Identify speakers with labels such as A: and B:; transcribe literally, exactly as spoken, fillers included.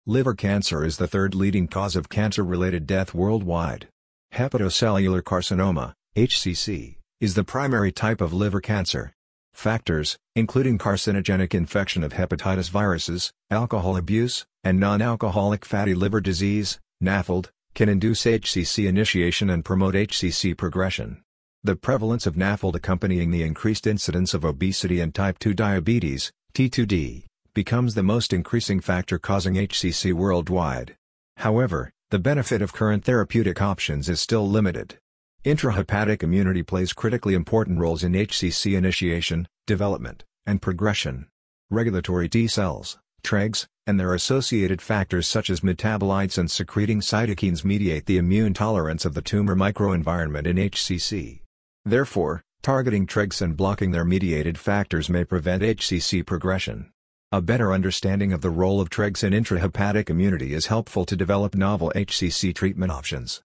A: Liver cancer is the third leading cause of cancer-related death worldwide. Hepatocellular carcinoma, H C C, is the primary type of liver cancer. Factors, including carcinogenic infection of hepatitis viruses, alcohol abuse, and non-alcoholic fatty liver disease, NAFLD, can induce H C C initiation and promote H C C progression. The prevalence of NAFLD accompanying the increased incidence of obesity and type two diabetes, T two D, becomes the most increasing factor causing H C C worldwide. However, the benefit of current therapeutic options is still limited. Intrahepatic immunity plays critically important roles in H C C initiation, development, and progression. Regulatory T cells, Tregs, and their associated factors such as metabolites and secreting cytokines mediate the immune tolerance of the tumor microenvironment in H C C. Therefore, targeting Tregs and blocking their mediated factors may prevent H C C progression. A better understanding of the role of Tregs in intrahepatic immunity is helpful to develop novel H C C treatment options.